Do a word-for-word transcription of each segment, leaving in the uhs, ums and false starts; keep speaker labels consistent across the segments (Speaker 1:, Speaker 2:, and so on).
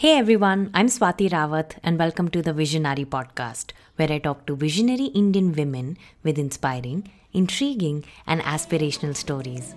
Speaker 1: Hey everyone, I'm Swati Rawat and welcome to the Visionary Podcast, where I talk to visionary Indian women with inspiring, intriguing, and aspirational stories.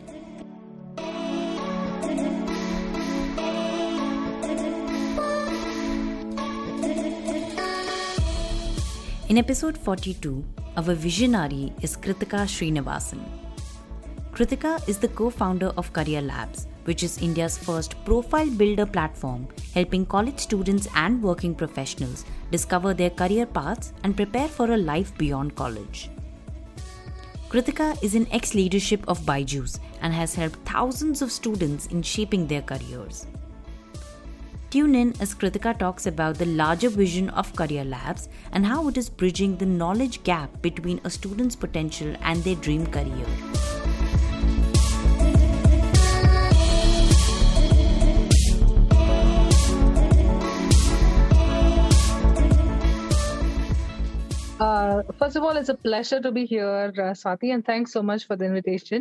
Speaker 1: In episode forty-two, our visionary is Kritika Srinivasan. Kritika is the co-founder of Career Labs, which is India's first profile builder platform helping college students and working professionals discover their career paths and prepare for a life beyond college. Kritika is in ex-leadership of Byju's and has helped thousands of students in shaping their careers. Tune in as Kritika talks about the larger vision of Career Labs and how it is bridging the knowledge gap between a student's potential and their dream career.
Speaker 2: Uh, first of all, it's a pleasure to be here, uh, Swati, and thanks so much for the invitation.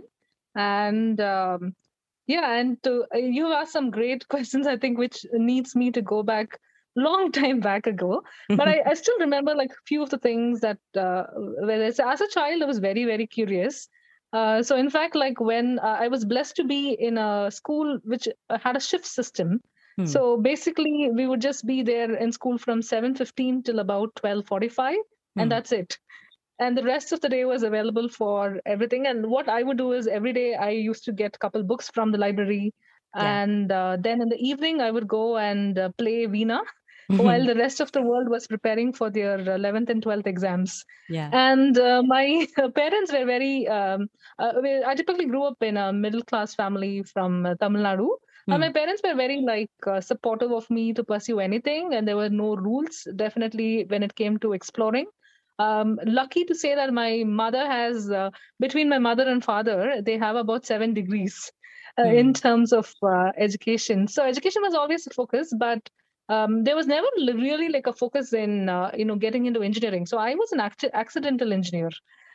Speaker 2: And um, yeah, and to, uh, you asked some great questions, I think, which needs me to go back long time back ago. But I, I still remember like a few of the things that, uh, whereas as a child, I was very, very curious. Uh, so in fact, like when uh, I was blessed to be in a school which uh, had a shift system.
Speaker 1: Hmm.
Speaker 2: So basically, we would just be there in school from seven fifteen till about twelve forty-five. And
Speaker 1: Hmm.
Speaker 2: that's it. And the rest of the day was available for everything. And what I would do is every day I used to get a couple books from the library.
Speaker 1: Yeah.
Speaker 2: And uh, then in the evening, I would go and uh, play Veena while the rest of the world was preparing for their eleventh and twelfth exams.
Speaker 1: Yeah.
Speaker 2: And uh, my parents were very, um, uh, I typically grew up in a middle class family from uh, Tamil Nadu.
Speaker 1: Hmm.
Speaker 2: And my parents were very like uh, supportive of me to pursue anything. And there were no rules, definitely, when it came to exploring. Um, lucky to say that my mother has, uh, between my mother and father, they have about seven degrees uh,
Speaker 1: Hmm.
Speaker 2: in terms of uh, education. So education was always a focus, but um, there was never li- really like a focus in, uh, you know, getting into engineering. So I was an act- accidental engineer.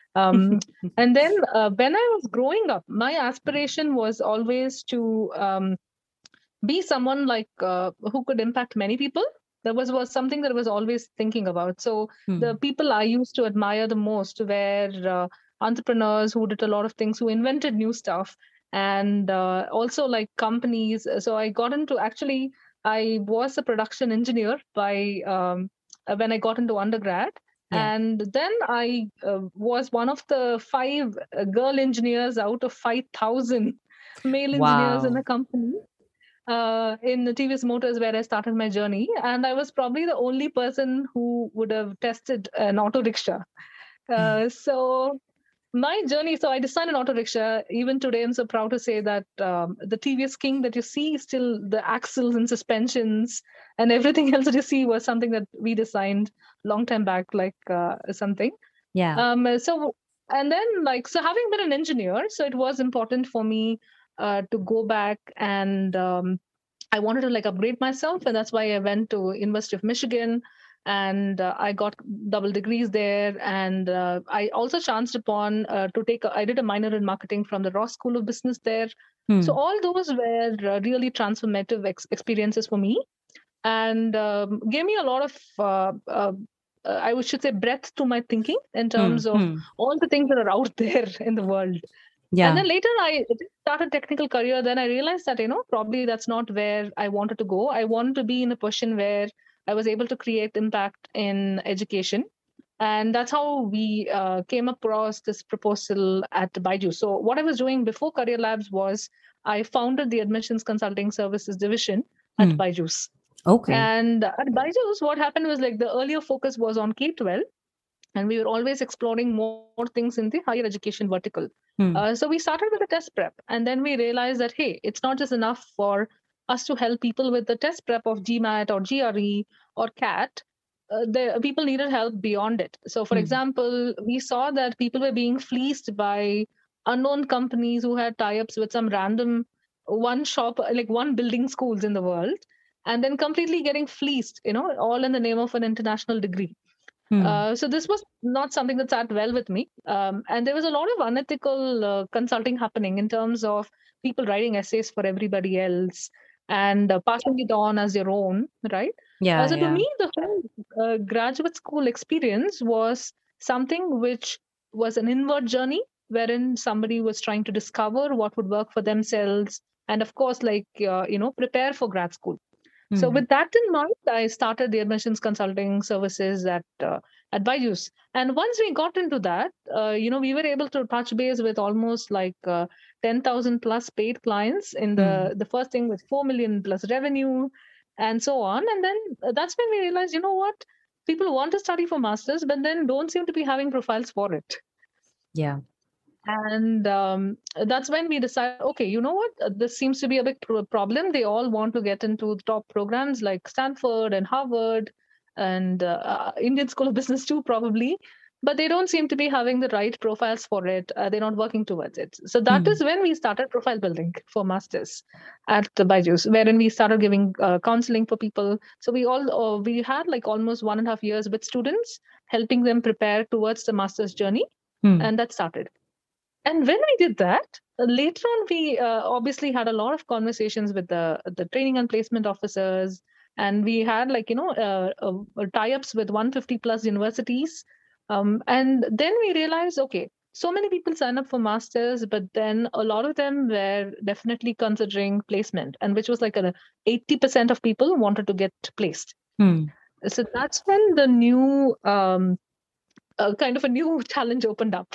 Speaker 2: Um, and then uh, when I was growing up, my aspiration was always to um, be someone like uh, who could impact many people. That was, was something that I was always thinking about. So
Speaker 1: Hmm.
Speaker 2: the people I used to admire the most were uh, entrepreneurs who did a lot of things, who invented new stuff, and uh, also like companies. So I got into actually, I was a production engineer by um, uh, when I got into undergrad.
Speaker 1: Yeah.
Speaker 2: And then I uh, was one of the five uh, girl engineers out of five thousand male engineers in
Speaker 1: Wow.
Speaker 2: the company uh, in the T V S Motors, where I started my journey. And I was probably the only person who would have tested an auto rickshaw. Uh, so my journey, so I designed an auto rickshaw. Even today, I'm so proud to say that um, the T V S King that you see, still the axles and suspensions and everything else that you see was something that we designed long time back, like uh, something.
Speaker 1: Yeah.
Speaker 2: Um, so, and then like, so having been an engineer, so it was important for me uh, to go back and um, I wanted to like upgrade myself, and that's why I went to University of Michigan, and uh, I got double degrees there. And uh, I also chanced upon uh, to take. A, I did a minor in marketing from the Ross School of Business there.
Speaker 1: Hmm.
Speaker 2: So all those were uh, really transformative ex- experiences for me, and um, gave me a lot of. Uh, uh, uh, I would should say breadth to my thinking in terms
Speaker 1: Hmm.
Speaker 2: of
Speaker 1: Hmm.
Speaker 2: all the things that are out there in the world.
Speaker 1: Yeah.
Speaker 2: And then later I started technical career. Then I realized that, you know, probably that's not where I wanted to go. I wanted to be in a position where I was able to create impact in education. And that's how we uh, came across this proposal at Byju. So what I was doing before Career Labs was I founded the admissions consulting services division at
Speaker 1: Hmm.
Speaker 2: Byju's.
Speaker 1: Okay.
Speaker 2: And at Byju's, what happened was like the earlier focus was on K twelve. And we were always exploring more things in the higher education vertical.
Speaker 1: Hmm.
Speaker 2: Uh, so we started with the test prep, and then we realized that, hey, it's not just enough for us to help people with the test prep of GMAT or G R E or CAT. Uh, the people needed help beyond it. So, for
Speaker 1: Hmm.
Speaker 2: example, we saw that people were being fleeced by unknown companies who had tie-ups with some random one shop, like one building schools in the world, and then completely getting fleeced, you know, all in the name of an international degree.
Speaker 1: Hmm.
Speaker 2: Uh, so this was not something that sat well with me. Um, and there was a lot of unethical uh, consulting happening in terms of people writing essays for everybody else and uh, passing it on as your own, right? Uh,
Speaker 1: Yeah,
Speaker 2: so to
Speaker 1: yeah.
Speaker 2: me, the whole uh, graduate school experience was something which was an inward journey wherein somebody was trying to discover what would work for themselves, and of course, like uh, you know, prepare for grad school. So
Speaker 1: Hmm.
Speaker 2: with that in mind, I started the admissions consulting services at uh, at Byju's. And once we got into that, uh, you know, we were able to touch base with almost like uh, ten thousand plus paid clients in
Speaker 1: Hmm.
Speaker 2: the the first thing with four million plus revenue, and so on. And then uh, that's when we realized, you know what, people want to study for masters, but then don't seem to be having profiles for it.
Speaker 1: Yeah.
Speaker 2: And um, that's when we decided, okay, you know what? Uh, This seems to be a big pro- problem. They all want to get into the top programs like Stanford and Harvard and uh, uh, Indian School of Business too, probably. But they don't seem to be having the right profiles for it. Uh, they're not working towards it. So that
Speaker 1: Hmm.
Speaker 2: is when we started profile building for masters at the Byju's, wherein we started giving uh, counseling for people. So we all uh, we had like almost one and a half years with students, helping them prepare towards the master's journey,
Speaker 1: Hmm.
Speaker 2: and that started. And when we did that, uh, later on, we uh, obviously had a lot of conversations with the the training and placement officers, and we had like you know uh, uh, tie-ups with one hundred fifty plus universities. Um, and then we realized, okay, so many people sign up for masters, but then a lot of them were definitely considering placement, and which was like a eighty percent of people wanted to get placed.
Speaker 1: Hmm.
Speaker 2: So that's when the new um, uh, kind of a new challenge opened up.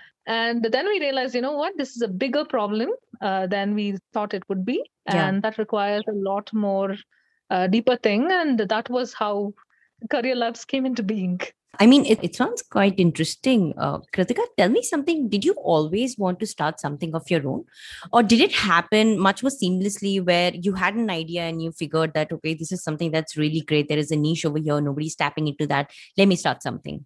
Speaker 2: And then we realized, you know what, this is a bigger problem uh, than we thought it would be.
Speaker 1: Yeah.
Speaker 2: And that requires a lot more uh, deeper thing. And that was how Career Labs came into being.
Speaker 1: I mean, it, it sounds quite interesting. Uh, Kritika, tell me something. Did you always want to start something of your own? Or did it happen much more seamlessly where you had an idea and you figured that, okay, this is something that's really great. There is a niche over here. Nobody's tapping into that. Let me start something.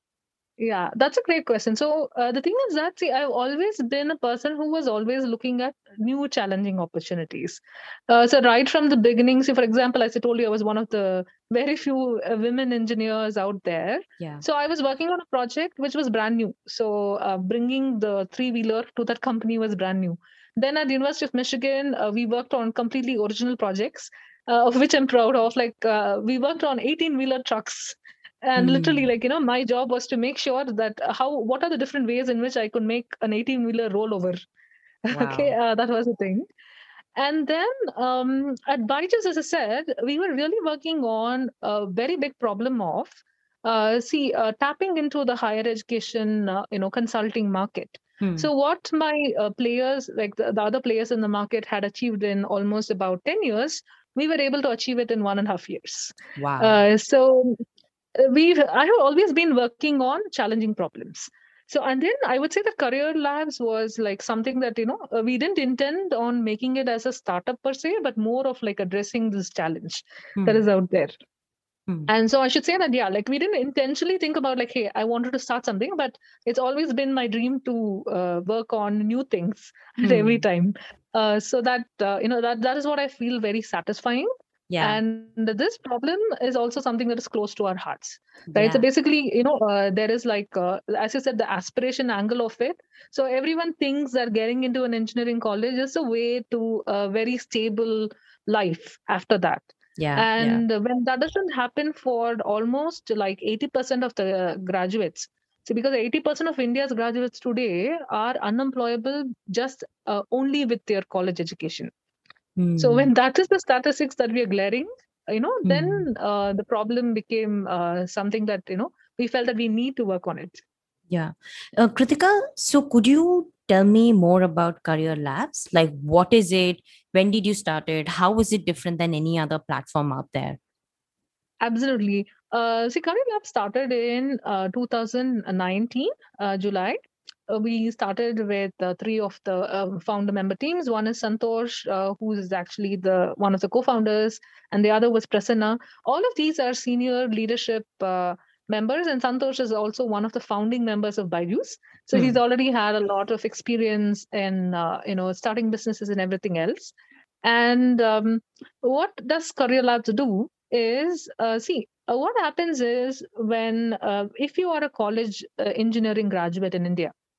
Speaker 2: Yeah, that's a great question. So uh, the thing is that, see, I've always been a person who was always looking at new challenging opportunities. Uh, so right from the beginning, see, for example, as I told you, I was one of the very few uh, women engineers out there.
Speaker 1: Yeah.
Speaker 2: So I was working on a project which was brand new. So uh, bringing the three wheeler to that company was brand new. Then at the University of Michigan, uh, we worked on completely original projects, uh, of which I'm proud of. Like uh, we worked on eighteen wheeler trucks, and literally,
Speaker 1: Hmm.
Speaker 2: like you know my job was to make sure that uh, how what are the different ways in which I could make an eighteen wheeler rollover. Okay,
Speaker 1: Wow.
Speaker 2: uh, that was the thing. And then um, at Byju's, as I said, we were really working on a very big problem of uh, see uh, tapping into the higher education uh, you know consulting market.
Speaker 1: Hmm.
Speaker 2: So what my uh, players, like the, the other players in the market, had achieved in almost about ten years, we were able to achieve it in one and a half years.
Speaker 1: Wow.
Speaker 2: Uh, so uh, we've I have always been working on challenging problems. So and then I would say that Career Labs was like something that you know uh, we didn't intend on making it as a startup per se, but more of like addressing this challenge that
Speaker 1: Hmm.
Speaker 2: is out there.
Speaker 1: Hmm.
Speaker 2: And so I should say that, yeah, like we didn't intentionally think about like, hey, I wanted to start something, but it's always been my dream to uh, work on new things at every
Speaker 1: Hmm.
Speaker 2: time. Uh, so that uh, you know that that is what I feel very satisfying.
Speaker 1: Yeah.
Speaker 2: And this problem is also something that is close to our hearts, right? So
Speaker 1: Yeah.
Speaker 2: basically, you know, uh, there is like, uh, as you said, the aspiration angle of it. So everyone thinks that getting into an engineering college is a way to a very stable life after that.
Speaker 1: Yeah. Yeah.
Speaker 2: And when that doesn't happen for almost like eighty percent of the graduates, see, because eighty percent of India's graduates today are unemployable just uh, only with their college education. So
Speaker 1: Hmm.
Speaker 2: when that is the statistics that we are glaring, you know,
Speaker 1: Hmm.
Speaker 2: then uh, the problem became uh, something that, you know, we felt that we need to work on it.
Speaker 1: Yeah. Uh, Kritika, so could you tell me more about Career Labs? Like, what is it? When did you start it? How is it different than any other platform out there?
Speaker 2: Absolutely. Uh, see, Career Lab started in uh, two thousand nineteen, uh, July. Uh, we started with uh, three of the uh, founder member teams. One is Santosh, uh, who is actually the one of the co-founders, and the other was Prasanna. All of these are senior leadership uh, members, and Santosh is also one of the founding members of Byju's. So he's
Speaker 1: Hmm.
Speaker 2: already had a lot of experience in uh, you know starting businesses and everything else. And um, what does Career Labs do? Is uh, see uh, what happens is when uh, if you are a college uh, engineering graduate in India,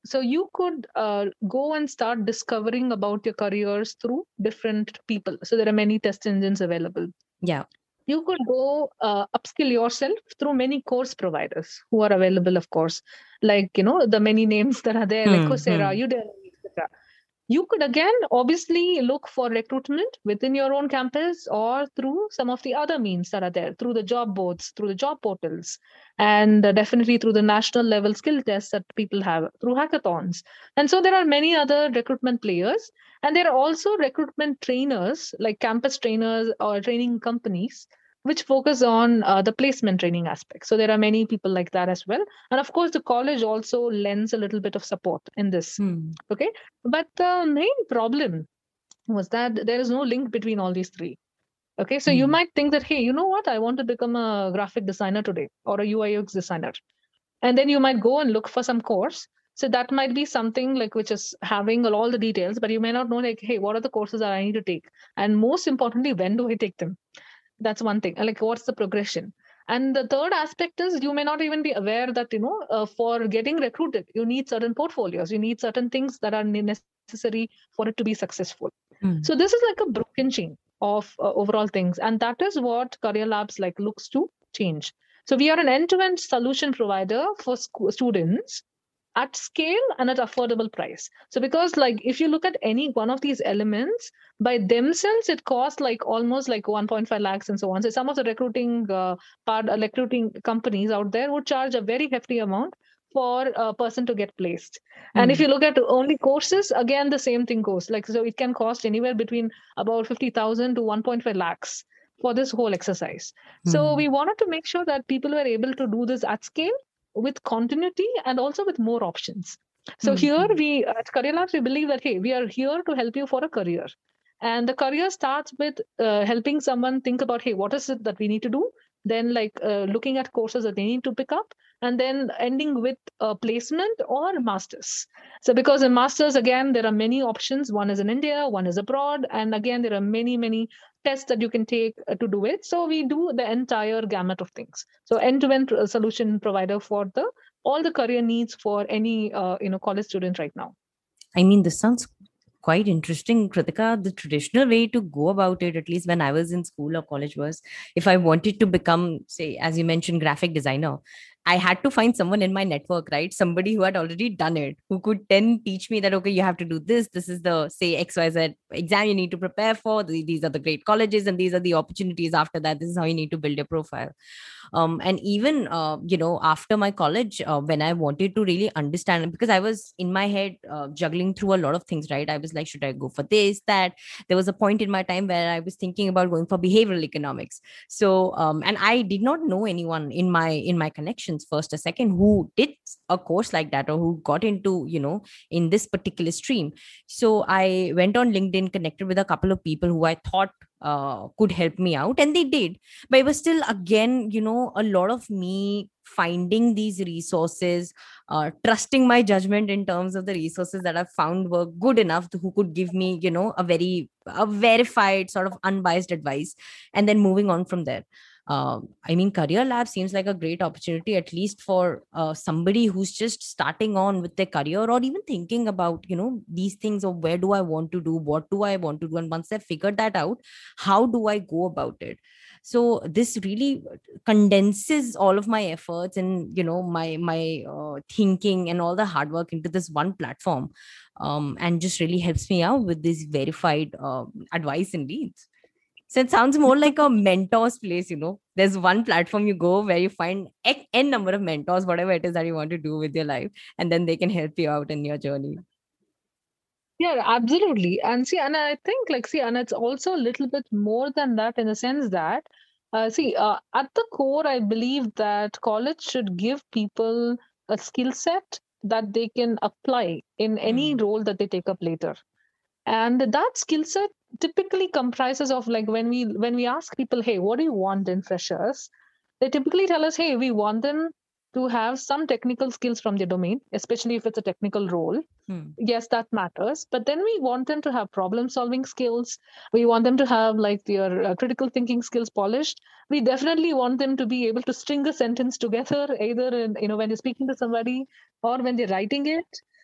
Speaker 2: So you could uh, go and start discovering about your careers through different people. So there are many test engines available.
Speaker 1: Yeah.
Speaker 2: You could go uh, upskill yourself through many course providers who are available, of course, like, you know, the many names that are there, like
Speaker 1: Hmm.
Speaker 2: Coursera,
Speaker 1: Hmm.
Speaker 2: Udemy, et cetera. You could again obviously look for recruitment within your own campus or through some of the other means that are there, through the job boards, through the job portals, and uh, definitely through the national level skill tests that people have, through hackathons. And so there are many other recruitment players. And there are also recruitment trainers, like campus trainers or training companies, which focus on uh, the placement training aspect. So there are many people like that as well. And of course, the college also lends a little bit of support in this.
Speaker 1: Hmm.
Speaker 2: Okay. But the main problem was that there is no link between all these three. Okay. So you
Speaker 1: Hmm.
Speaker 2: might think that, hey, you know what? I want to become a graphic designer today or a U I U X designer. And then you might go and look for some course. So that might be something like which is having all the details, but you may not know, like, hey, what are the courses that I need to take? And most importantly, when do I take them? That's one thing. Like, what's the progression? And the third aspect is you may not even be aware that, you know, uh, for getting recruited, you need certain portfolios, you need certain things that are necessary for it to be successful. So
Speaker 1: Hmm.
Speaker 2: this is like a broken chain of uh, overall things. And that is what Career Labs like looks to change. So we are an end-to-end solution provider for sc- students at scale and at affordable price. So because like if you look at any one of these elements by themselves, it costs like almost like one point five lakhs and so on. So some of the recruiting uh, part uh, recruiting companies out there would charge a very hefty amount for a person to get placed. And if
Speaker 1: Hmm.
Speaker 2: you look at only courses, again the same thing goes. Like so it can cost anywhere between about fifty thousand to one point five lakhs for this whole exercise. So
Speaker 1: Hmm.
Speaker 2: we wanted to make sure that people were able to do this at scale with continuity and also with more options. So
Speaker 1: Hmm.
Speaker 2: here
Speaker 1: Hmm.
Speaker 2: we at Career Labs, we believe that, hey, we are here to help you for a career. And the career starts with uh, helping someone think about, hey, what is it that we need to do? Then like uh, looking at courses that they need to pick up, and then ending with a placement or masters. So because in masters, again, there are many options. One is in India, one is abroad. And again, there are many, many tests that you can take uh, to do it. So we do the entire gamut of things. So end-to-end uh, solution provider for the all the career needs for any uh, you know college student right now.
Speaker 1: I mean, this sounds quite interesting, Kritika. The traditional way to go about it, at least when I was in school or college, was if I wanted to become, say, as you mentioned, graphic designer, I had to find someone in my network, right? Somebody who had already done it, who could then teach me that, okay, you have to do this. This is the, say, X Y Z exam you need to prepare for. These are the great colleges and these are the opportunities after that. This is how you need to build your profile. Um, and even uh, you know after my college, uh, when I wanted to really understand, because I was in my head uh, juggling through a lot of things, right? I was like, should I go for this, that? There was a point in my time where I was thinking about going for behavioral economics. So um, and I did not know anyone in my in my connections, first or second, who did a course like that or who got into, you know in this particular stream. So I went on LinkedIn, connected with a couple of people who I thought uh, could help me out, and they did. But it was still, again, you know a lot of me finding these resources, uh, trusting my judgment in terms of the resources that I found were good enough to, who could give me, you know a very a verified sort of unbiased advice, and then moving on from there. um, I mean, Career Lab seems like a great opportunity, at least for uh, somebody who's just starting on with their career, or even thinking about, you know these things of where do I want to do, what do I want to do, and once they've figured that out, how do I go about it? So this really condenses all of my efforts and, you know my my uh, thinking and all the hard work into this one platform, um, and just really helps me out with this verified uh, advice and leads. So it sounds more like a mentor's place, you know. There's one platform you go where you find X- n number of mentors, whatever it is that you want to do with your life, and then they can help you out in your journey.
Speaker 2: Yeah, absolutely. And see, and I think like see, and it's also a little bit more than that in the sense that uh, see, uh, at the core, I believe that college should give people a skill set that they can apply in any
Speaker 1: Hmm.
Speaker 2: role that they take up later. And that skill set typically comprises of like when we when we ask people, hey, what do you want in freshers? They typically tell us, hey, we want them to have some technical skills from their domain, especially if it's a technical role.
Speaker 1: Hmm.
Speaker 2: Yes, that matters. But then we want them to have problem solving skills. We want them to have like their uh, critical thinking skills polished. We definitely want them to be able to string a sentence together, either in, you know when you're speaking to somebody or when they're writing it.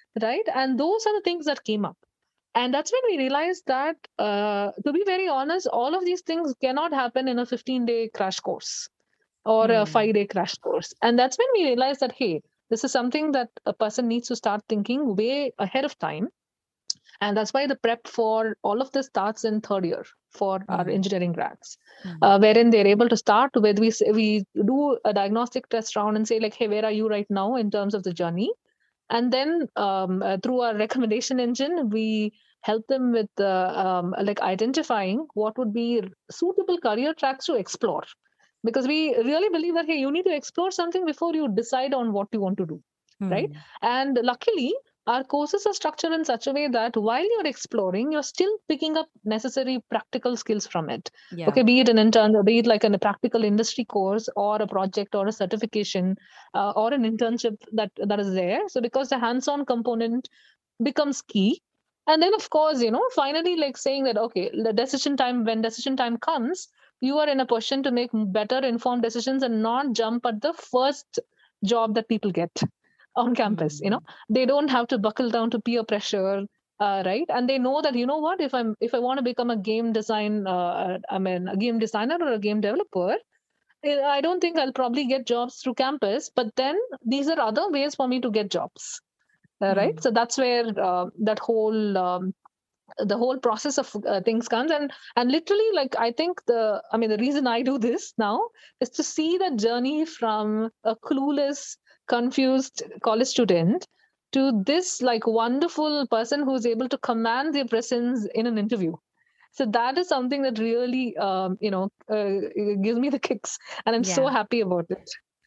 Speaker 2: right? And those are the things that came up. And that's when we realized that, uh, to be very honest, all of these things cannot happen in a fifteen day crash course or a
Speaker 1: Hmm.
Speaker 2: five day crash course. And that's when we realized that, hey, this is something that a person needs to start thinking way ahead of time. And that's why the prep for all of this starts in third year for our
Speaker 1: Hmm.
Speaker 2: engineering grads,
Speaker 1: Hmm.
Speaker 2: uh, wherein they're able to start with, we, say- we do a diagnostic test round and say, like, hey, where are you right now in terms of the journey? And then um, uh, through our recommendation engine, we help them with uh, um, like identifying what would be suitable career tracks to explore, because we really believe that, hey, you need to explore something before you decide on what you want to do, right?
Speaker 1: Hmm.
Speaker 2: And luckily our courses are structured in such a way that while you're exploring, you're still picking up necessary practical skills from it.
Speaker 1: Yeah.
Speaker 2: Okay, be it an intern, be it like an, a practical industry course or a project or a certification, uh, or an internship that that is there. So because the hands-on component becomes key. And then of course, you know, finally, like saying that, okay, the decision time, when decision time comes, you are in a position to make better informed decisions and not jump at the first job that people get on campus. You
Speaker 1: Hmm.
Speaker 2: know, they don't have to buckle down to peer pressure, uh, right? And they know that, you know what, if i'm if I want to become a game design uh, I mean a game designer or a game developer, eh, I don't think I'll probably get jobs through campus, but then these are other ways for me to get jobs, uh, right?
Speaker 1: Hmm.
Speaker 2: So that's where uh, that whole um, the whole process of uh, things comes. and and literally, like, I think the I mean the reason I do this now is to see the journey from a clueless, confused college student to this like wonderful person who's able to command their presence in an interview. So that is something that really um, you know uh, gives me the kicks, and I'm so
Speaker 1: Yeah.
Speaker 2: happy about it.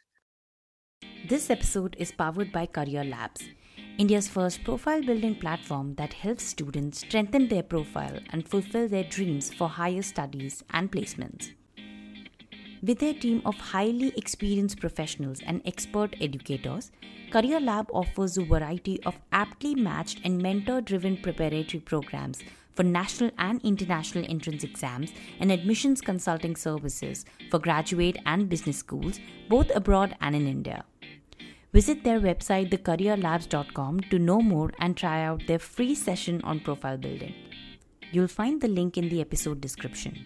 Speaker 1: This episode is powered by Career Labs, India's first profile building platform that helps students strengthen their profile and fulfill their dreams for higher studies and placements. With their team of highly experienced professionals and expert educators, Career Lab offers a variety of aptly matched and mentor driven preparatory programs for national and international entrance exams and admissions consulting services for graduate and business schools, both abroad and in India. Visit their website the career labs dot com to know more and try out their free session on profile building. You'll find the link in the episode description.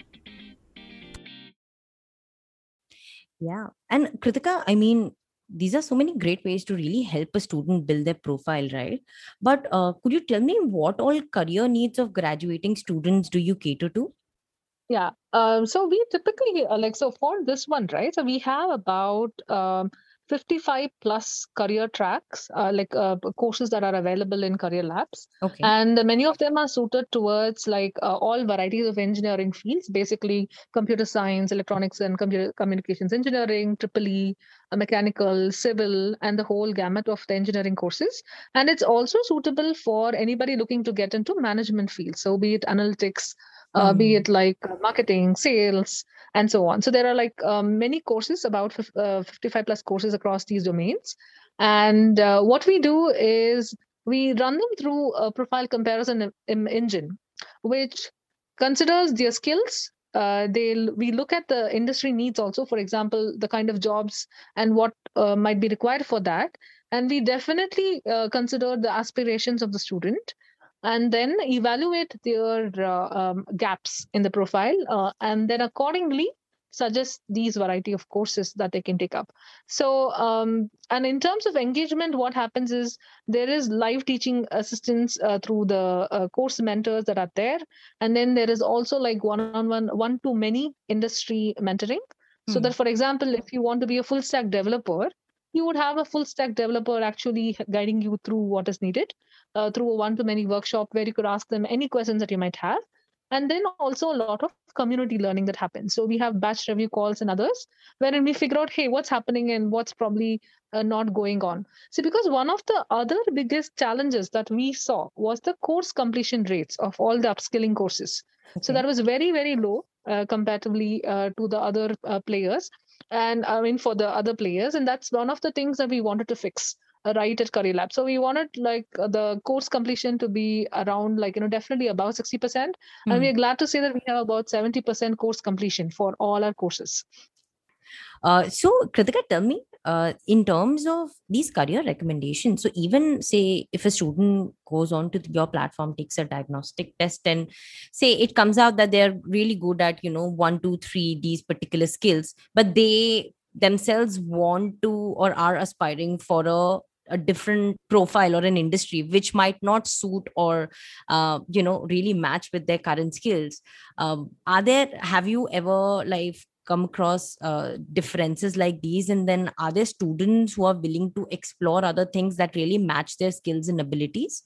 Speaker 3: Yeah. And Kritika, I mean, these are so many great ways to really help a student build their profile, right? But uh, could you tell me what all career needs of graduating students do you cater to?
Speaker 2: Yeah. Um, so we typically uh, like so for this one, right? So we have about um, fifty-five plus career tracks, uh, like uh, courses that are available in Career Labs,
Speaker 3: Okay.
Speaker 2: and many of them are suited towards like uh, all varieties of engineering fields, basically computer science, electronics, and computer communications engineering, triple E, uh, mechanical, civil, and the whole gamut of the engineering courses. And it's also suitable for anybody looking to get into management fields, so be it analytics, uh, be
Speaker 1: Hmm.
Speaker 2: it like uh, marketing, sales, and so on. So there are like um, many courses, about fif- uh, fifty-five plus courses across these domains. And uh, what we do is we run them through a profile comparison em- em- engine, which considers their skills. Uh, they'll we look at the industry needs also, for example, the kind of jobs and what uh, might be required for that. And we definitely uh, consider the aspirations of the student, and then evaluate their uh, um, gaps in the profile, uh, and then accordingly suggest these variety of courses that they can take up. So um, and in terms of engagement, what happens is there is live teaching assistance uh, through the uh, course mentors that are there, and then there is also like one-on-one, one to many industry mentoring, so
Speaker 1: Hmm.
Speaker 2: that, for example, if you want to be a full stack developer, you would have a full stack developer actually guiding you through what is needed, uh, through a one-to-many workshop where you could ask them any questions that you might have. And then also a lot of community learning that happens. So we have batch review calls and others wherein we figure out, hey, what's happening and what's probably uh, not going on. So because one of the other biggest challenges that we saw was the course completion rates of all the upskilling courses. So that
Speaker 3: Okay.
Speaker 2: was very, very low uh, comparatively uh, to the other uh, players. And I mean, for the other players. And that's one of the things that we wanted to fix, uh, right, at Career Lab. So we wanted like uh, the course completion to be around like, you know, definitely above sixty percent. And we
Speaker 1: Hmm.
Speaker 2: are glad to say that we have about seventy percent course completion for all our courses.
Speaker 3: Uh, so, Kritika, tell me, uh, in terms of these career recommendations, so even say if a student goes on to your platform, takes a diagnostic test, and say it comes out that they're really good at, you know, one, two, three, these particular skills, but they themselves want to or are aspiring for a a different profile or an industry which might not suit or uh, you know really match with their current skills. Um, are there have you ever like come across uh, differences like these, and then are there students who are willing to explore other things that really match their skills and abilities?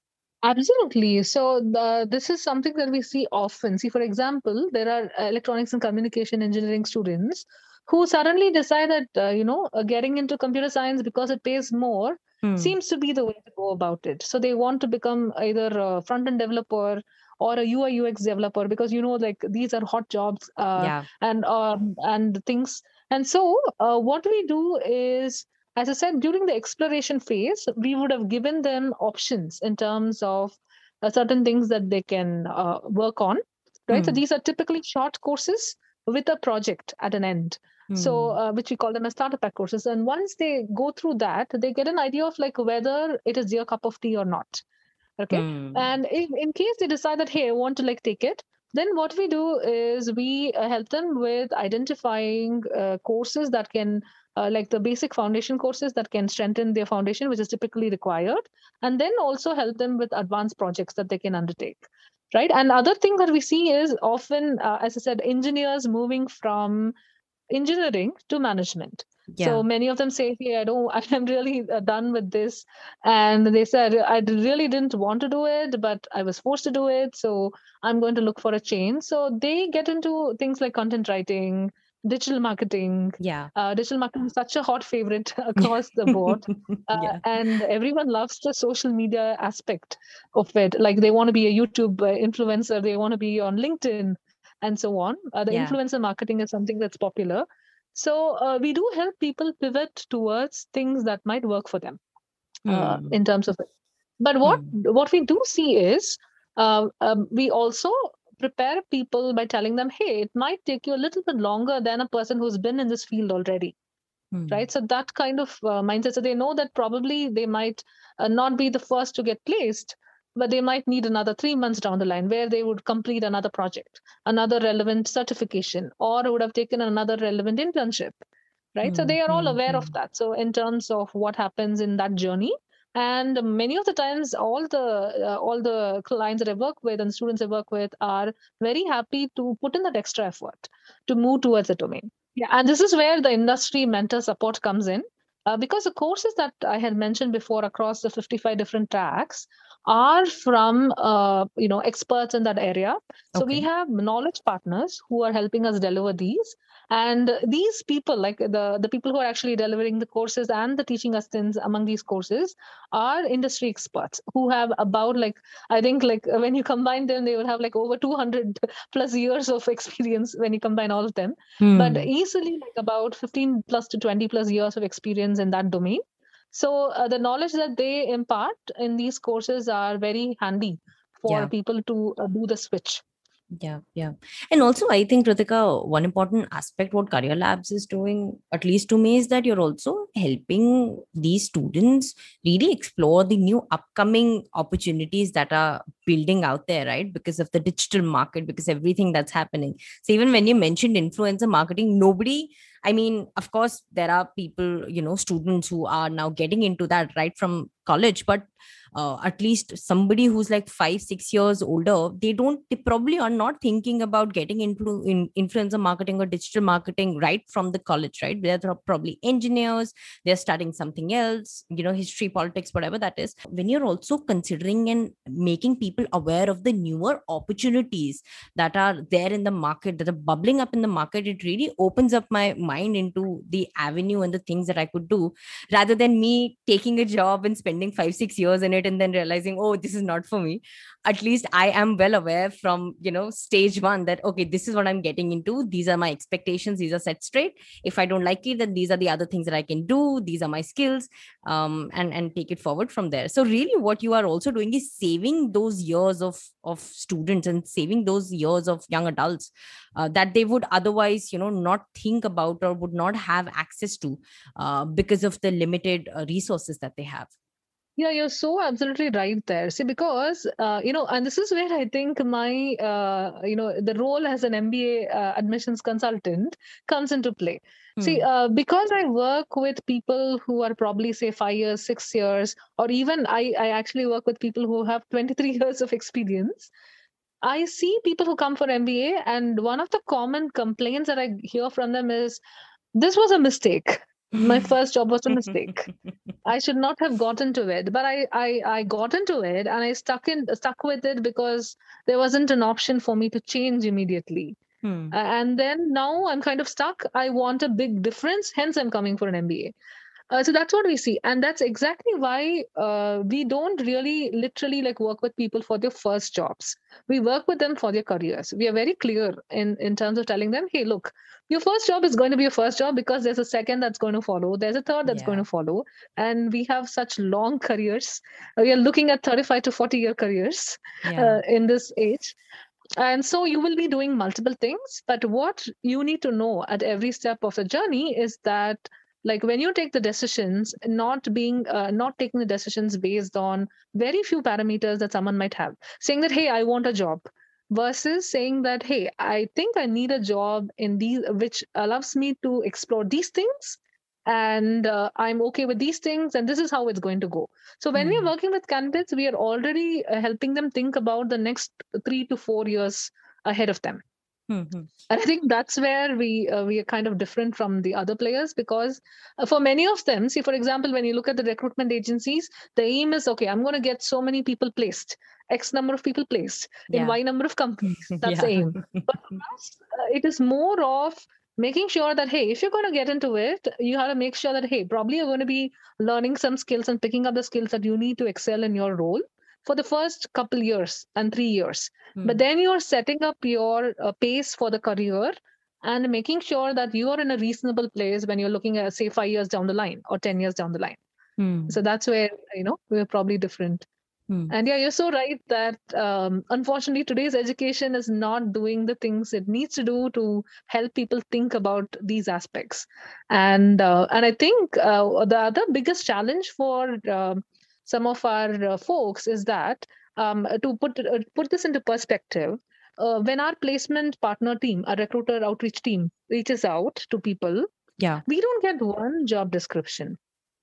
Speaker 2: Absolutely. So the, this is something that we see often. See, for example, there are electronics and communication engineering students who suddenly decide that uh, you know uh, getting into computer science because it pays more
Speaker 3: Hmm.
Speaker 2: seems to be the way to go about it. So they want to become either a front end developer or a U I U X developer, because you know like these are hot jobs, uh,
Speaker 3: Yeah.
Speaker 2: and um, and things. And so uh, what we do is, as I said, during the exploration phase, we would have given them options in terms of uh, certain things that they can uh, work on, right? So
Speaker 3: Hmm.
Speaker 2: these are typically short courses with a project at an end. So,
Speaker 3: Hmm.
Speaker 2: uh, which we call them as starter pack courses. And once they go through that, they get an idea of like whether it is their cup of tea or not. Okay.
Speaker 3: Hmm.
Speaker 2: And in, in case they decide that, hey, I want to like take it, then what we do is we uh, help them with identifying uh, courses that can, uh, like the basic foundation courses that can strengthen their foundation, which is typically required, and then also help them with advanced projects that they can undertake. Right. And other thing that we see is often, uh, as I said, engineers moving from engineering to management. So
Speaker 3: Yeah.
Speaker 2: many of them say, hey, I don't, I'm really uh, done with this. And they said, I really didn't want to do it, but I was forced to do it. So I'm going to look for a change. So they get into things like content writing, digital marketing.
Speaker 3: Yeah.
Speaker 2: Uh, digital marketing is such a hot favorite across the board. Uh,
Speaker 3: Yeah.
Speaker 2: and everyone loves the social media aspect of it. Like they want to be a YouTube uh, influencer, they want to be on LinkedIn, and so on. Uh, the
Speaker 3: Yeah.
Speaker 2: influencer marketing is something that's popular. So uh, we do help people pivot towards things that might work for them uh,
Speaker 3: Hmm.
Speaker 2: in terms of it. But what
Speaker 3: Hmm.
Speaker 2: what we do see is uh, um, we also prepare people by telling them, hey, it might take you a little bit longer than a person who's been in this field already,
Speaker 3: Hmm.
Speaker 2: right? So that kind of uh, mindset. So they know that probably they might uh, not be the first to get placed, but they might need another three months down the line where they would complete another project, another relevant certification, or would have taken another relevant internship, right? So
Speaker 3: Hmm.
Speaker 2: they are all
Speaker 3: Hmm.
Speaker 2: aware of
Speaker 3: Hmm.
Speaker 2: that. So in terms of what happens in that journey, and many of the times, all the uh, all the clients that I work with and students I work with are very happy to put in that extra effort to move towards the domain. Yeah, and this is where the industry mentor support comes in. Uh, because the courses that I had mentioned before across the fifty-five different tracks are from uh, you know experts in that area. So we
Speaker 3: Okay.
Speaker 2: have knowledge partners who are helping us deliver these, and these people, like the the people who are actually delivering the courses and the teaching assistants among these courses, are industry experts who have about like I think like when you combine them, they would have like over two hundred plus years of experience when you combine all of them, but
Speaker 3: Hmm.
Speaker 2: easily like about fifteen plus to twenty plus years of experience in that domain. So uh, the knowledge that they impart in these courses are very handy for
Speaker 3: Yeah.
Speaker 2: people to uh, do the switch.
Speaker 3: Yeah, yeah. And also, I think, Ritika, one important aspect what Career Labs is doing, at least to me, is that you're also helping these students really explore the new upcoming opportunities that are building out there, right? Because of the digital market, because everything that's happening. So, even when you mentioned influencer marketing, nobody, I mean, of course, there are people, you know, students who are now getting into that right from college, but uh, at least somebody who's like five six years older, they don't they probably are not thinking about getting into in influencer marketing or digital marketing right from the college, right? They're probably engineers, they're studying something else, you know, history, politics, whatever that is. When you're also considering and making people aware of the newer opportunities that are there in the market, that are bubbling up in the market, it really opens up my mind into the avenue and the things that I could do, rather than me taking a job and spending five six years in it and then realizing, oh, this is not for me. at least I am well aware from, you know, stage one that, okay, this is what I'm getting into. These are my expectations. These are set straight. If I don't like it, then these are the other things that I can do. These are my skills, um, and, and take it forward from there. So really what you are also doing is saving those years of, of students and saving those years of young adults uh, that they would otherwise, you know, not think about or would not have access to uh, because of the limited uh, resources that they have.
Speaker 2: Yeah, you're so absolutely right there. See, because, uh, you know, and this is where I think my, uh, you know, the role as an M B A uh, admissions consultant comes into play.
Speaker 3: Hmm.
Speaker 2: See, uh, because I work with people who are probably, say, five years, six years, or even I, I actually work with people who have twenty-three years of experience. I see people who come for M B A, and one of the common complaints that I hear from them is, this was a mistake. My first job was a mistake. I should not have gotten to it, but I, I I got into it and I stuck in stuck with it because there wasn't an option for me to change immediately.
Speaker 3: Hmm.
Speaker 2: Uh, and then now I'm kind of stuck. I want a big difference, hence I'm coming for an M B A. Uh, so that's what we see, and that's exactly why uh, we don't really literally like work with people for their first jobs. We work with them for their careers. We are very clear in in terms of telling them, hey, look, your first job is going to be your first job because there's a second that's going to follow, there's a third that's
Speaker 3: Yeah.
Speaker 2: going to follow, and we have such long careers. We are looking at thirty-five to forty year careers
Speaker 3: Yeah.
Speaker 2: uh, in this age. And so you will be doing multiple things, but what you need to know at every step of the journey is that, like, when you take the decisions, not being uh, not taking the decisions based on very few parameters that someone might have, saying that, hey, I want a job, versus saying that, hey, I think I need a job in these, which allows me to explore these things, and uh, I'm okay with these things, and this is how it's going to go. So when we are
Speaker 3: Hmm.
Speaker 2: working with candidates, we are already uh, helping them think about the next three to four years ahead of them.
Speaker 3: Hmm.
Speaker 2: And I think that's where we uh, we are kind of different from the other players, because uh, for many of them, see, for example, when you look at the recruitment agencies, the aim is, okay, I'm going to get so many people placed, X number of people placed in
Speaker 3: Yeah.
Speaker 2: Y number of companies. That's the
Speaker 3: Yeah.
Speaker 2: aim. But for us, uh, it is more of making sure that, hey, if you're going to get into it, you have to make sure that, hey, probably you're going to be learning some skills and picking up the skills that you need to excel in your role for the first couple years and three years.
Speaker 3: Hmm.
Speaker 2: But then you're setting up your uh, pace for the career and making sure that you are in a reasonable place when you're looking at, say, five years down the line or ten years down the line.
Speaker 3: Hmm.
Speaker 2: So that's where, you know, we're probably different.
Speaker 3: Hmm.
Speaker 2: And yeah, you're so right that um, unfortunately today's education is not doing the things it needs to do to help people think about these aspects. And uh, and I think uh, the other biggest challenge for um some of our uh, folks is that, um, to put uh, put this into perspective, uh, when our placement partner team, our recruiter outreach team, reaches out to people,
Speaker 3: Yeah.
Speaker 2: we don't get one job description.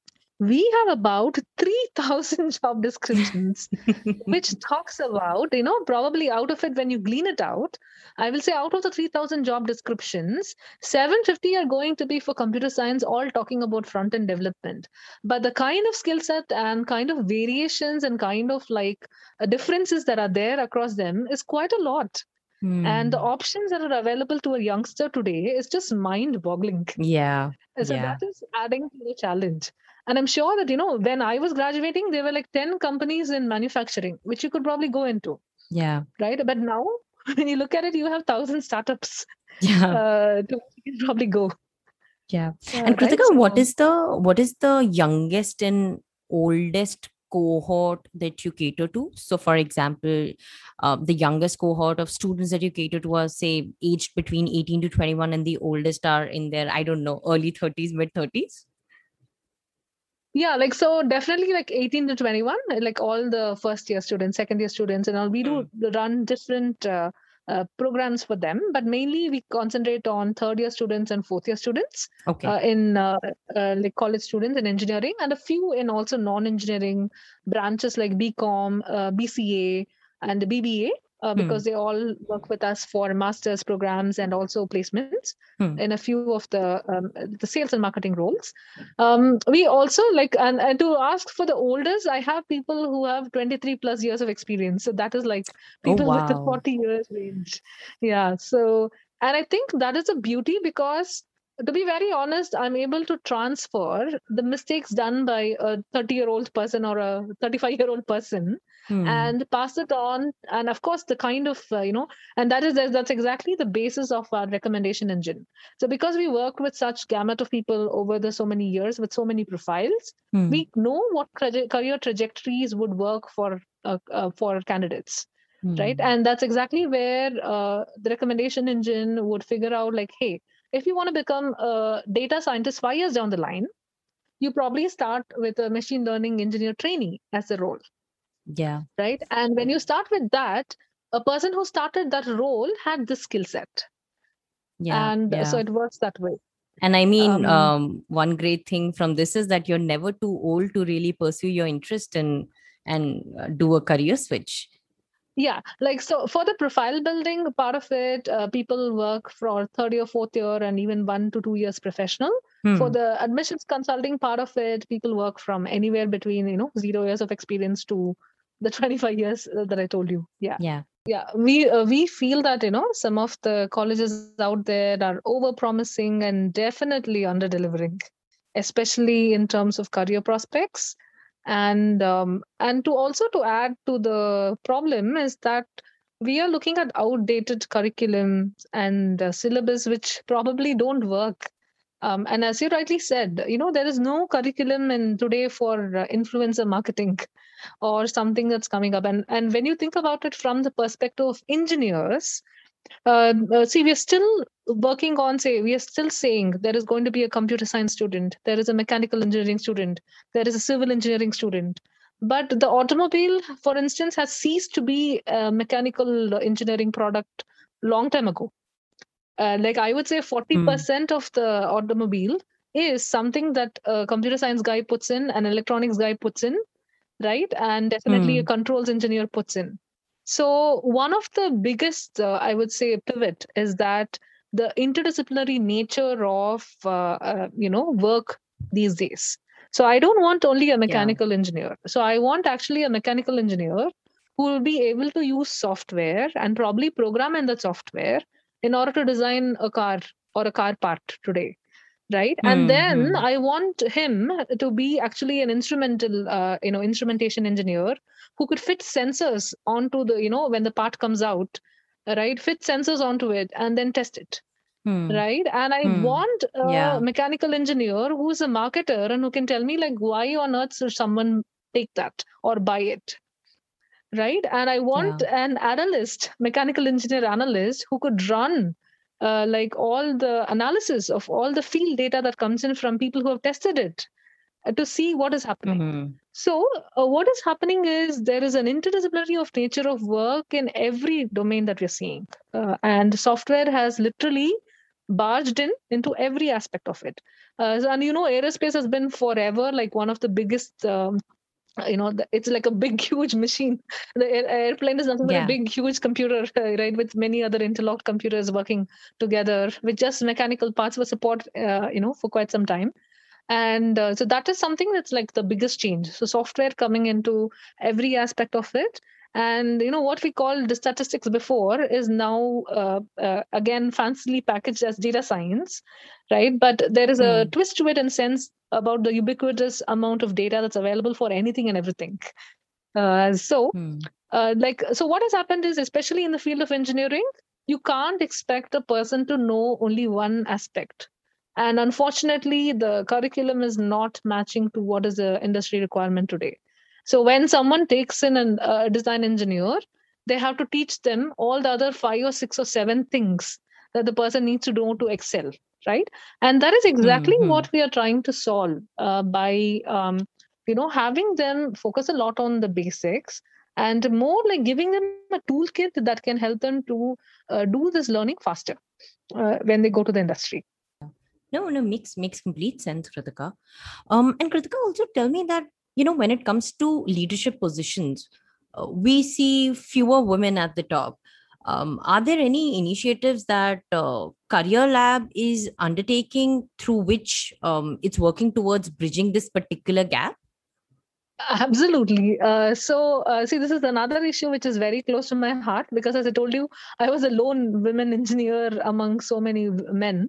Speaker 2: We have about three thousand job descriptions, which talks about, you know, probably out of it, when you glean it out, I will say out of the three thousand job descriptions, seven hundred fifty are going to be for computer science, all talking about front end development. But the kind of skill set and kind of variations and kind of like uh, differences that are there across them is quite a lot.
Speaker 3: Hmm.
Speaker 2: And the options that are available to a youngster today is just mind boggling.
Speaker 3: Yeah.
Speaker 2: So
Speaker 3: Yeah.
Speaker 2: that is adding to the challenge. And I'm sure that, you know, when I was graduating, there were like ten companies in manufacturing, which you could probably go into,
Speaker 3: Yeah.
Speaker 2: right? But now, when you look at it, you have thousand startups
Speaker 3: Yeah.
Speaker 2: uh, to you can probably go.
Speaker 3: Yeah.
Speaker 2: Uh,
Speaker 3: And
Speaker 2: right?
Speaker 3: Kritika, what
Speaker 2: So,
Speaker 3: is the what is the youngest and oldest cohort that you cater to? So, for example, uh, the youngest cohort of students that you cater to are, say, aged between eighteen to twenty-one, and the oldest are in their, I don't know, early thirties, mid thirties.
Speaker 2: yeah, like, so definitely like eighteen to twenty-one, like all the first year students, second year students, and all. We do run different uh, uh, programs for them, but mainly we concentrate on third year students and fourth year students
Speaker 3: Okay.
Speaker 2: uh, in uh, uh, like college students in engineering, and a few in also non-engineering branches like B Com, uh, B C A, and B B A. Uh,
Speaker 3: Hmm.
Speaker 2: because they all work with us for master's programs and also placements
Speaker 3: Hmm.
Speaker 2: in a few of the um, the sales and marketing roles. Um, we also like, and, and to ask for the oldest, I have people who have twenty-three plus years of experience. So that is like
Speaker 3: Oh,
Speaker 2: people with the
Speaker 3: wow.
Speaker 2: forty years range. Yeah. So, and I think that is a beauty, because to be very honest, I'm able to transfer the mistakes done by a thirty year old person or a thirty-five year old person
Speaker 3: Hmm.
Speaker 2: and pass it on. And of course, the kind of, uh, you know, and that is, that's exactly the basis of our recommendation engine. So because we worked with such gamut of people over the so many years with so many profiles,
Speaker 3: Hmm.
Speaker 2: we know what traje- career trajectories would work for, uh, uh, for candidates.
Speaker 3: Hmm.
Speaker 2: Right. And that's exactly where uh, the recommendation engine would figure out like, hey, if you want to become a data scientist five years down the line, you probably start with a machine learning engineer trainee as a role,
Speaker 3: Yeah.
Speaker 2: right? And when you start with that, a person who started that role had this skill set.
Speaker 3: Yeah.
Speaker 2: And
Speaker 3: Yeah.
Speaker 2: so it works that way.
Speaker 3: And I mean,
Speaker 2: Um,
Speaker 3: um, one great thing from this is that you're never too old to really pursue your interest in and uh, do a career switch.
Speaker 2: Yeah, like so for the profile building part of it, uh, people work for third year, fourth year, and even one to two years professional.
Speaker 3: Hmm.
Speaker 2: For the admissions consulting part of it, people work from anywhere between, you know, zero years of experience to the twenty-five years uh, that I told you. Yeah.
Speaker 3: Yeah.
Speaker 2: Yeah, we uh, we feel that, you know, some of the colleges out there are over promising and definitely under delivering, especially in terms of career prospects. And um, and to also to add to the problem is that we are looking at outdated curriculum and uh, syllabus which probably don't work. Um, and as you rightly said, you know, there is no curriculum in today for uh, influencer marketing or something that's coming up. And and when you think about it from the perspective of engineers, uh, uh, see, we are still working on, say, we are still saying there is going to be a computer science student, there is a mechanical engineering student, there is a civil engineering student. But the automobile, for instance, has ceased to be a mechanical engineering product long time ago. Uh, like I would say, forty percent of the automobile is something that a computer science guy puts in, an electronics guy puts in, right? And definitely a
Speaker 3: Hmm.
Speaker 2: controls engineer puts in. So one of the biggest, uh, I would say, pivot is that the interdisciplinary nature of uh, uh, you know work these days. So I don't want only a mechanical engineer. So I want actually a mechanical engineer who will be able to use software and probably program in the software in order to design a car or a car part today, right?
Speaker 3: Hmm.
Speaker 2: And then
Speaker 3: Hmm.
Speaker 2: I want him to be actually an instrumental uh, you know instrumentation engineer who could fit sensors onto the, you know when the part comes out, right, fit sensors onto it and then test it,
Speaker 3: Hmm.
Speaker 2: right? And I
Speaker 3: Hmm.
Speaker 2: want a
Speaker 3: Yeah.
Speaker 2: mechanical engineer who's a marketer and who can tell me like why on earth should someone take that or buy it, right? And I want
Speaker 3: Yeah.
Speaker 2: an analyst, mechanical engineer analyst, who could run uh, like all the analysis of all the field data that comes in from people who have tested it uh, to see what is happening.
Speaker 3: Hmm.
Speaker 2: So, uh, what is happening is there is an interdisciplinary of nature of work in every domain that we're seeing, uh, and software has literally barged in into every aspect of it. Uh, and you know, aerospace has been forever like one of the biggest um, uh, you know the, it's like a big huge machine. The air, airplane is nothing but a
Speaker 3: Yeah.
Speaker 2: big huge computer, right, with many other interlocked computers working together with just mechanical parts for support, uh, you know for quite some time. And uh, so that is something that's like the biggest change, so software coming into every aspect of it. And you know what we called the statistics before is now uh, uh, again fancily packaged as data science, right? But there is a
Speaker 3: Hmm.
Speaker 2: twist to it in sense about the ubiquitous amount of data that's available for anything and everything. uh, so
Speaker 3: Hmm.
Speaker 2: uh, like so what has happened is, especially in the field of engineering, you can't expect a person to know only one aspect. And unfortunately, the curriculum is not matching to what is the industry requirement today. So when someone takes in an- a design engineer, they have to teach them all the other five or six or seven things that the person needs to know to excel, right? And that is
Speaker 3: Hmm.
Speaker 2: exactly
Speaker 3: Hmm.
Speaker 2: what we are trying to solve uh, by um, you know having them focus a lot on the basics and more like giving them a toolkit that can help them to uh, do this learning faster uh, when they go to the industry.
Speaker 3: No, no, makes makes complete sense, Kritika. Um, and Kritika, also tell me that, you know, when it comes to leadership positions, uh, we see fewer women at the top. Um, are there any initiatives that uh, Career Lab is undertaking through which um, it's working towards bridging this particular gap?
Speaker 2: Absolutely. Uh, so, uh, see, this is another issue which is very close to my heart because, as I told you, I was a lone women engineer among so many w- men.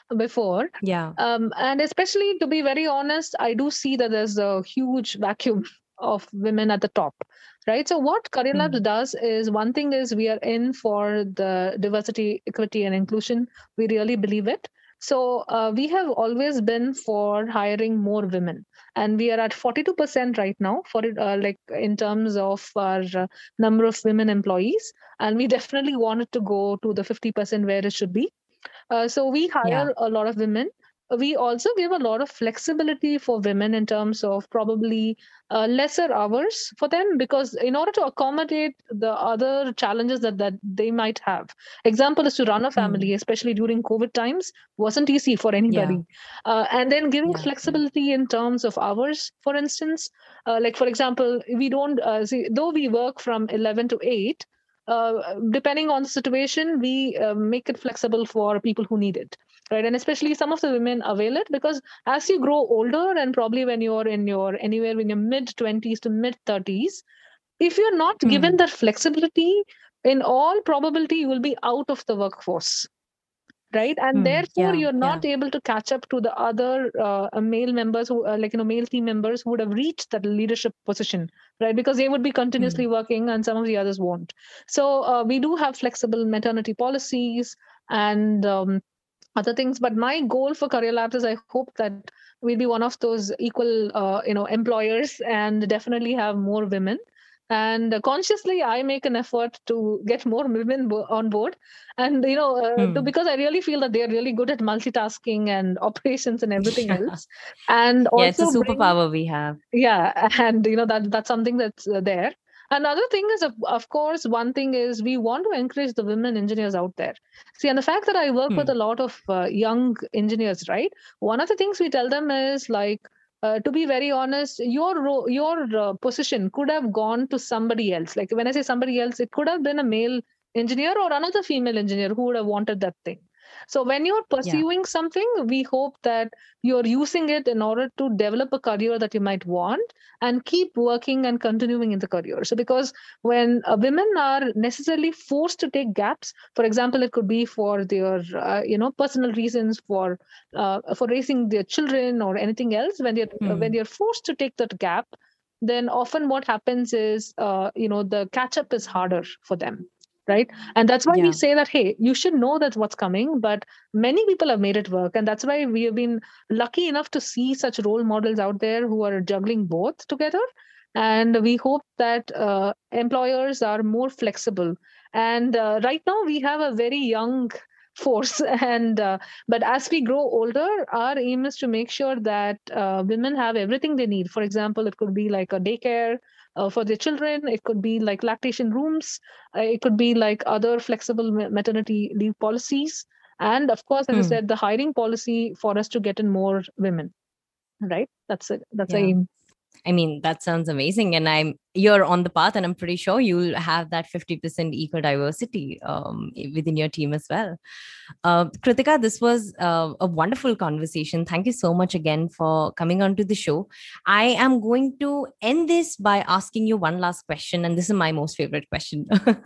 Speaker 2: before.
Speaker 3: Yeah.
Speaker 2: Um, and especially, to be very honest, I do see that there's a huge vacuum of women at the top, right? So what Career
Speaker 3: Hmm.
Speaker 2: Labs does is, one thing is we are in for the diversity, equity, and inclusion. We really believe it. So uh, we have always been for hiring more women, and we are at forty-two percent right now for it, uh, like in terms of our uh, number of women employees, and we definitely wanted to go to the fifty percent where it should be. Uh, so we hire
Speaker 3: Yeah.
Speaker 2: a lot of women. We also give a lot of flexibility for women in terms of probably uh, lesser hours for them, because in order to accommodate the other challenges that, that they might have. Example is to run a family,
Speaker 3: Hmm.
Speaker 2: especially during COVID times, wasn't easy for anybody.
Speaker 3: Yeah.
Speaker 2: Uh, and then giving
Speaker 3: Yeah.
Speaker 2: flexibility in terms of hours, for instance, uh, like for example, we don't, uh, see, though we work from eleven to eight, uh, depending on the situation, we uh, make it flexible for people who need it, right? And especially some of the women avail it, because as you grow older, and probably when you're in your anywhere in your mid twenties to mid thirties, if you're not
Speaker 3: Hmm.
Speaker 2: given that flexibility, in all probability, you will be out of the workforce. Right, and
Speaker 3: Hmm.
Speaker 2: therefore
Speaker 3: Yeah.
Speaker 2: you're not
Speaker 3: Yeah.
Speaker 2: able to catch up to the other uh, male members who, uh, like you know, male team members who would have reached that leadership position, right? Because they would be continuously
Speaker 3: Hmm.
Speaker 2: working, and some of the others won't. So uh, we do have flexible maternity policies and um, other things. But my goal for Career Labs is, I hope that we'll be one of those equal, uh, you know, employers, and definitely have more women. And uh, consciously, I make an effort to get more women bo- on board, and you know, uh, to,
Speaker 3: Hmm.
Speaker 2: because I really feel that they're really good at multitasking and operations and everything else, and
Speaker 3: Yeah, it's a
Speaker 2: also bring,
Speaker 3: superpower we have.
Speaker 2: yeah, and you know, that that's something that's uh, there. Another thing is, of, of course, one thing is we want to encourage the women engineers out there. See, and the fact that I work
Speaker 3: Hmm.
Speaker 2: with a lot of uh, young engineers, right? One of the things we tell them is like, uh, to be very honest, your ro- your uh, position could have gone to somebody else. Like when I say somebody else, it could have been a male engineer or another female engineer who would have wanted that thing. So when you're
Speaker 3: Yeah.
Speaker 2: pursuing something, we hope that you're using it in order to develop a career that you might want, and keep working and continuing in the career. So because when uh, women are necessarily forced to take gaps, for example, it could be for their uh, you know, personal reasons, for uh, for raising their children or anything else, when they're uh, when
Speaker 3: Hmm.
Speaker 2: they're forced to take that gap, then often what happens is, uh, you know, the catch up is harder for them, right? And that's why we
Speaker 3: Yeah.
Speaker 2: say that, hey, you should know that's what's coming. But many people have made it work, and that's why we have been lucky enough to see such role models out there who are juggling both together. And we hope that uh, employers are more flexible. And uh, right now we have a very young force, and uh, but as we grow older, our aim is to make sure that uh, women have everything they need. For example, it could be like a daycare uh, for their children, it could be like lactation rooms, uh, it could be like other flexible ma- maternity leave policies, and of course, as I
Speaker 3: Hmm.
Speaker 2: said, the hiring policy for us to get in more women. Right? That's it. That's the
Speaker 3: Yeah.
Speaker 2: aim.
Speaker 3: I mean, that sounds amazing. And I'm you're on the path, and I'm pretty sure you'll have that fifty percent equal diversity um, within your team as well. Uh, Kritika, this was uh, a wonderful conversation. Thank you so much again for coming onto the show. I am going to end this by asking you one last question, and this is my most favorite question.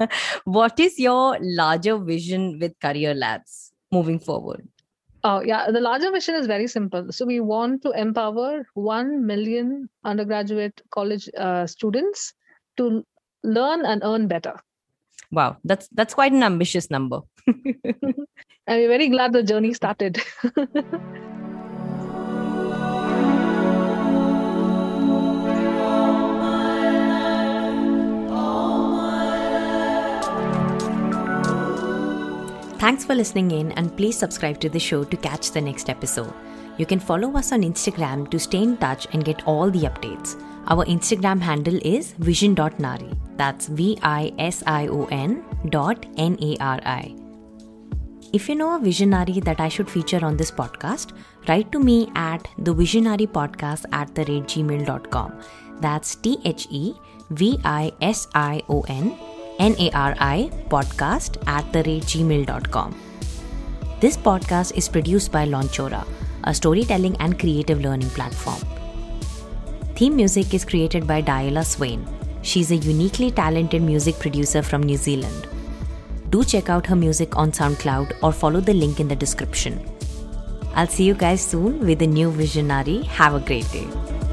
Speaker 3: What is your larger vision with Career Labs moving forward?
Speaker 2: Oh, yeah. The larger mission is very simple. So we want to empower one million undergraduate college uh, students to learn and earn better.
Speaker 3: Wow, that's that's quite an ambitious number.
Speaker 2: And we're very glad the journey started.
Speaker 1: Thanks for listening in, and please subscribe to the show to catch the next episode. You can follow us on Instagram to stay in touch and get all the updates. Our Instagram handle is vision dot nari. That's V I S I O N dot N A R I. If you know a visionary that I should feature on this podcast, write to me at thevisionarypodcast at the rate gmail dot com. That's T H E V I S I O N N A R I podcast at the rate gmail dot com. This podcast is produced by Launchora, a storytelling and creative learning platform. Theme music is created by Diala Swain. She's a uniquely talented music producer from New Zealand. Do check out her music on SoundCloud or follow the link in the description. I'll see you guys soon with a new visionary. Have a great day.